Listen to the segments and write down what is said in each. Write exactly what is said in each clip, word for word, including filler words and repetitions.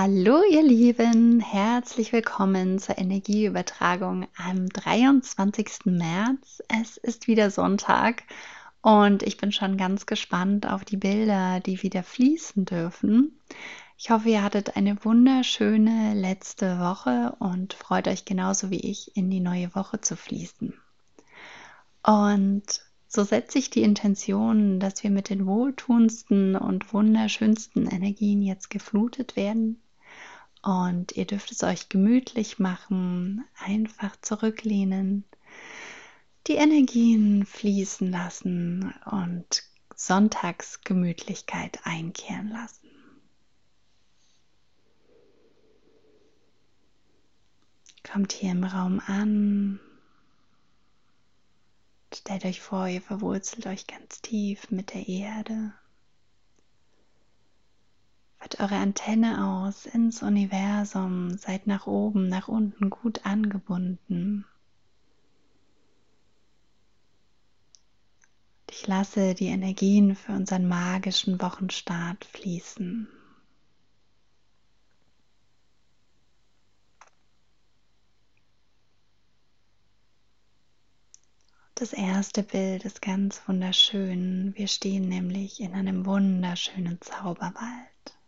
Hallo ihr Lieben, herzlich willkommen zur Energieübertragung am dreiundzwanzigsten März. Es ist wieder Sonntag und ich bin schon ganz gespannt auf die Bilder, die wieder fließen dürfen. Ich hoffe, ihr hattet eine wunderschöne letzte Woche und freut euch genauso wie ich, in die neue Woche zu fließen. Und so setze ich die Intention, dass wir mit den wohltuendsten und wunderschönsten Energien jetzt geflutet werden. Und ihr dürft es euch gemütlich machen, einfach zurücklehnen, die Energien fließen lassen und Sonntagsgemütlichkeit einkehren lassen. Kommt hier im Raum an. Stellt euch vor, ihr verwurzelt euch ganz tief mit der Erde. Fahrt eure Antenne aus ins Universum, seid nach oben, nach unten gut angebunden. Ich lasse die Energien für unseren magischen Wochenstart fließen. Das erste Bild ist ganz wunderschön. Wir stehen nämlich in einem wunderschönen Zauberwald.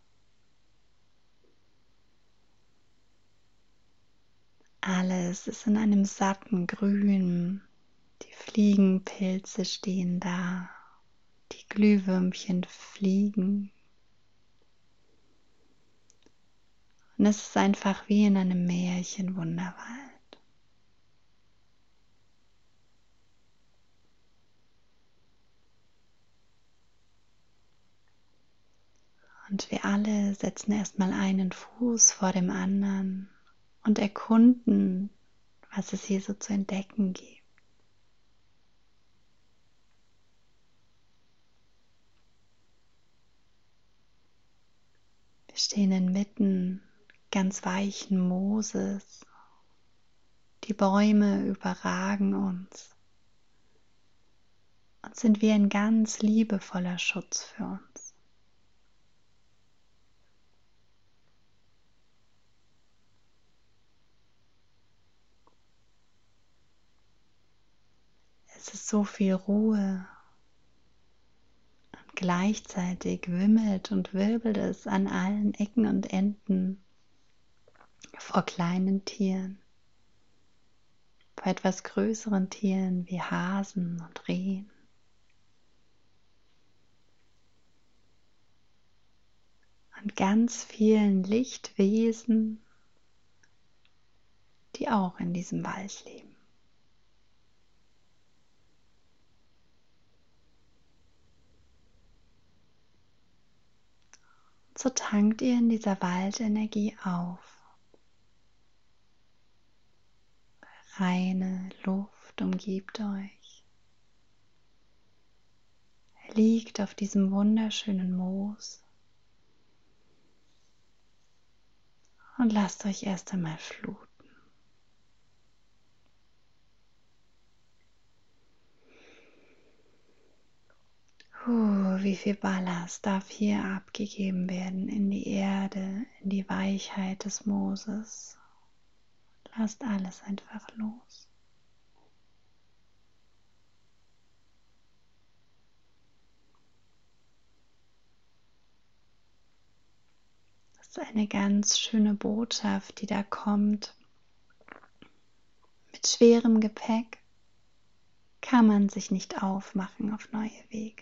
Alles ist in einem satten Grün. Die Fliegenpilze stehen da. Die Glühwürmchen fliegen. Und es ist einfach wie in einem Märchenwunderwald. Und wir alle setzen erstmal einen Fuß vor dem anderen und erkunden, was es hier so zu entdecken gibt. Wir stehen inmitten ganz weichen Mooses. Die Bäume überragen uns und sind wie ein ganz liebevoller Schutz für uns. Es ist so viel Ruhe und gleichzeitig wimmelt und wirbelt es an allen Ecken und Enden vor kleinen Tieren, vor etwas größeren Tieren wie Hasen und Rehen. Und ganz vielen Lichtwesen, die auch in diesem Wald leben. So tankt ihr in dieser Waldenergie auf. Reine Luft umgibt euch. Ihr liegt auf diesem wunderschönen Moos und lasst euch erst einmal fluten. Puh, wie viel Ballast darf hier abgegeben werden in die Erde, in die Weichheit des Mooses. Lasst alles einfach los. Das ist eine ganz schöne Botschaft, die da kommt. Mit schwerem Gepäck kann man sich nicht aufmachen auf neue Wege.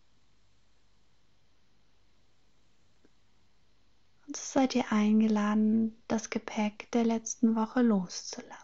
Und so seid ihr eingeladen, das Gepäck der letzten Woche loszulassen.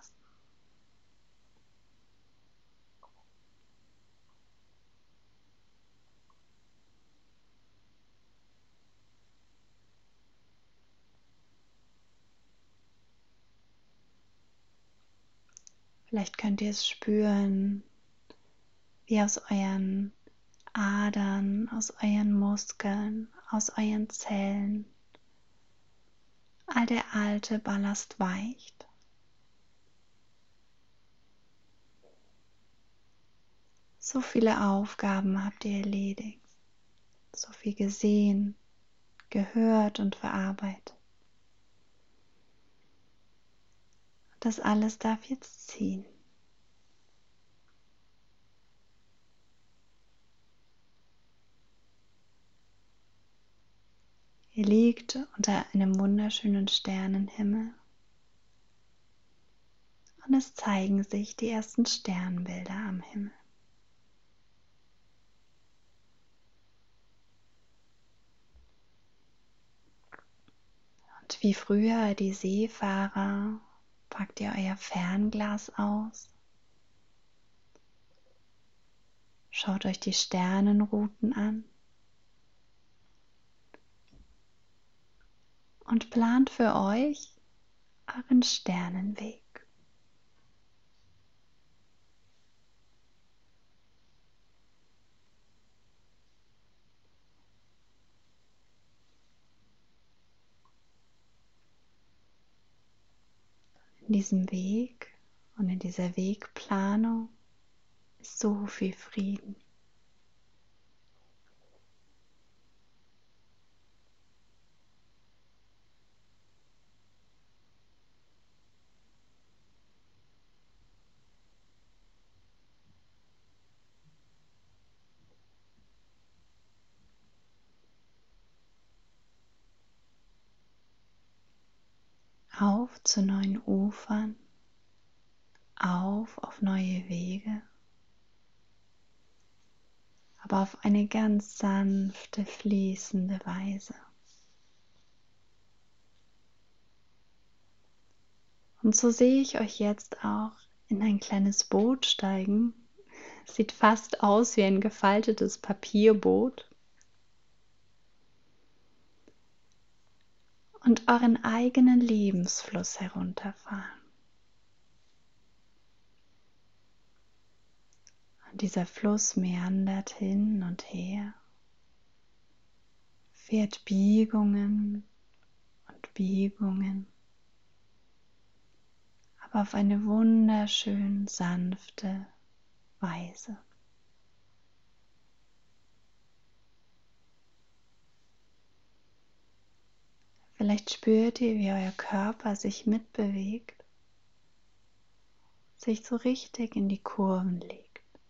Vielleicht könnt ihr es spüren, wie aus euren Adern, aus euren Muskeln, aus euren Zellen all der alte Ballast weicht. So viele Aufgaben habt ihr erledigt, so viel gesehen, gehört und verarbeitet. Das alles darf jetzt ziehen. Ihr liegt unter einem wunderschönen Sternenhimmel und es zeigen sich die ersten Sternbilder am Himmel. Und wie früher die Seefahrer packt ihr euer Fernglas aus, schaut euch die Sternenrouten an und plant für euch euren Sternenweg. In diesem Weg und in dieser Wegplanung ist so viel Frieden. Auf zu neuen Ufern, auf auf neue Wege, aber auf eine ganz sanfte, fließende Weise. Und so sehe ich euch jetzt auch in ein kleines Boot steigen. Sieht fast aus wie ein gefaltetes Papierboot. Und euren eigenen Lebensfluss herunterfahren. Und dieser Fluss meandert hin und her, fährt Biegungen und Biegungen, aber auf eine wunderschön sanfte Weise. Vielleicht spürt ihr, wie euer Körper sich mitbewegt, sich so richtig in die Kurven legt.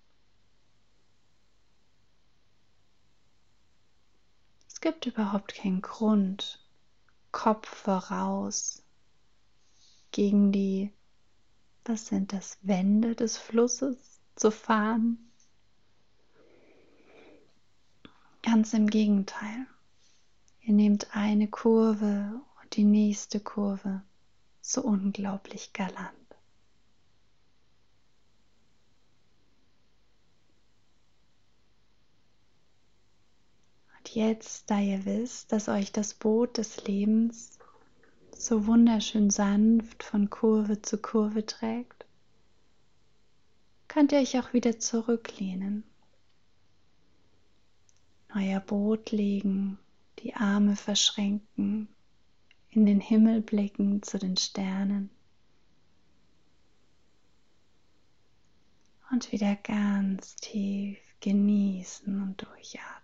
Es gibt überhaupt keinen Grund, Kopf voraus gegen die, was sind das, Wände des Flusses zu fahren. Ganz im Gegenteil. Ihr nehmt eine Kurve und die nächste Kurve so unglaublich galant. Und jetzt, da ihr wisst, dass euch das Boot des Lebens so wunderschön sanft von Kurve zu Kurve trägt, könnt ihr euch auch wieder zurücklehnen, euer Boot legen, die Arme verschränken, in den Himmel blicken zu den Sternen und wieder ganz tief genießen und durchatmen.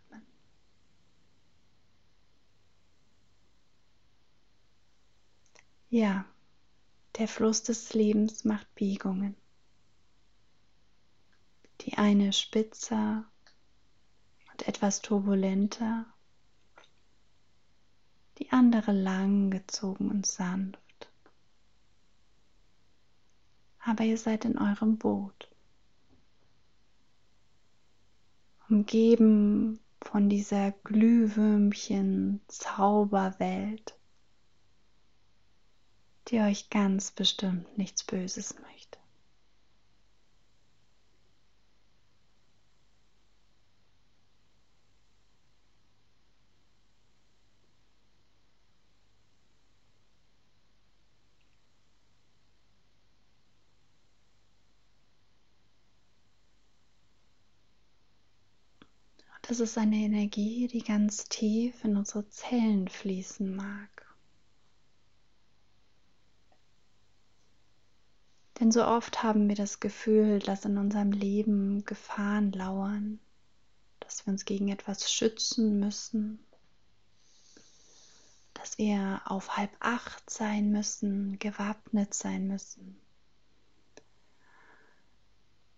Ja, der Fluss des Lebens macht Biegungen. Die eine spitzer und etwas turbulenter, die andere lang gezogen und sanft. Aber ihr seid in eurem Boot, umgeben von dieser Glühwürmchen-Zauberwelt, die euch ganz bestimmt nichts Böses möchte. Das ist eine Energie, die ganz tief in unsere Zellen fließen mag. Denn so oft haben wir das Gefühl, dass in unserem Leben Gefahren lauern, dass wir uns gegen etwas schützen müssen, dass wir auf halb acht sein müssen, gewappnet sein müssen.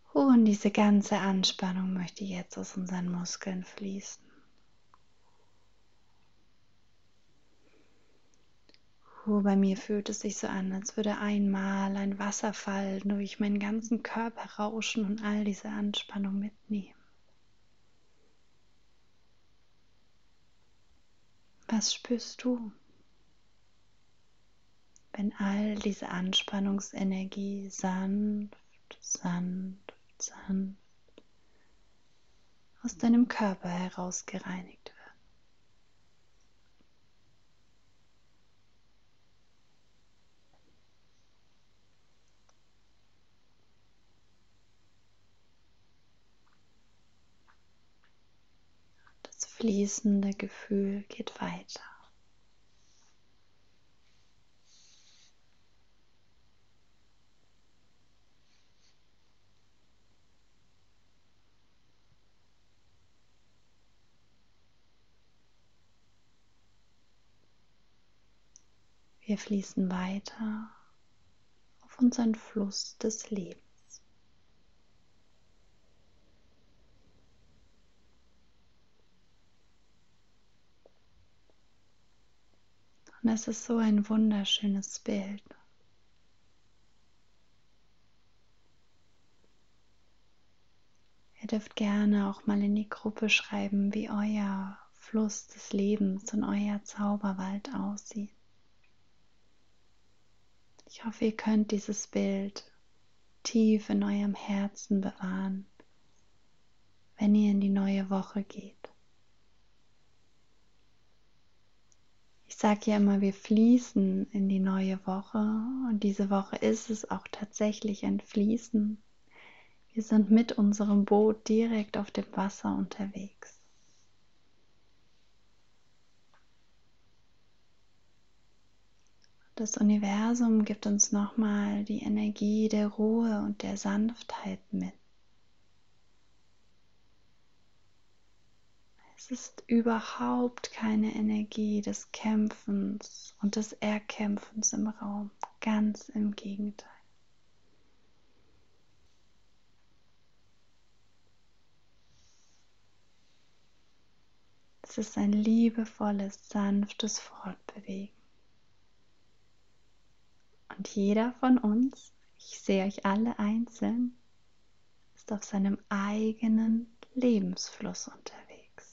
Und diese ganze Anspannung möchte jetzt aus unseren Muskeln fließen. Oh, bei mir fühlt es sich so an, als würde einmal ein Wasserfall durch meinen ganzen Körper rauschen und all diese Anspannung mitnehmen. Was spürst du, wenn all diese Anspannungsenergie sanft, sanft, sanft aus deinem Körper heraus gereinigt wird? Das fließende Gefühl geht weiter. Wir fließen weiter auf unseren Fluss des Lebens. Und es ist so ein wunderschönes Bild. Ihr dürft gerne auch mal in die Gruppe schreiben, wie euer Fluss des Lebens und euer Zauberwald aussieht. Ich hoffe, ihr könnt dieses Bild tief in eurem Herzen bewahren, wenn ihr in die neue Woche geht. Ich sage ja immer, wir fließen in die neue Woche und diese Woche ist es auch tatsächlich ein Fließen. Wir sind mit unserem Boot direkt auf dem Wasser unterwegs. Das Universum gibt uns nochmal die Energie der Ruhe und der Sanftheit mit. Es ist überhaupt keine Energie des Kämpfens und des Erkämpfens im Raum. Ganz im Gegenteil. Es ist ein liebevolles, sanftes Fortbewegen. Und jeder von uns, ich sehe euch alle einzeln, ist auf seinem eigenen Lebensfluss unterwegs.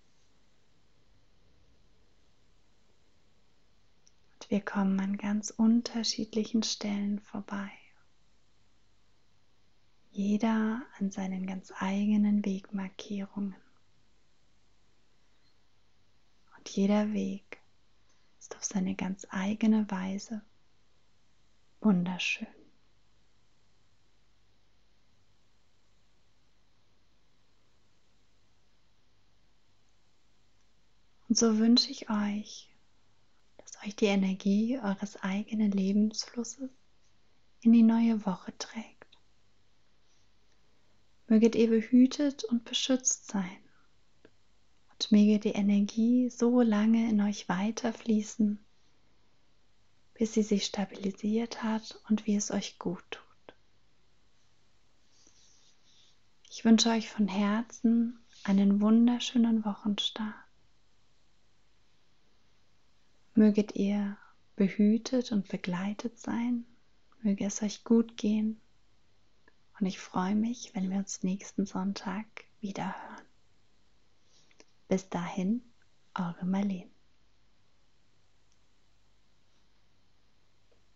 Und wir kommen an ganz unterschiedlichen Stellen vorbei. Jeder an seinen ganz eigenen Wegmarkierungen. Und jeder Weg ist auf seine ganz eigene Weise wunderschön. Und so wünsche ich euch, dass euch die Energie eures eigenen Lebensflusses in die neue Woche trägt. Möget ihr behütet und beschützt sein und möge die Energie so lange in euch weiterfließen, bis sie sich stabilisiert hat und wie es euch gut tut. Ich wünsche euch von Herzen einen wunderschönen Wochenstart. Möget ihr behütet und begleitet sein, möge es euch gut gehen und ich freue mich, wenn wir uns nächsten Sonntag wieder hören. Bis dahin, eure Marlene.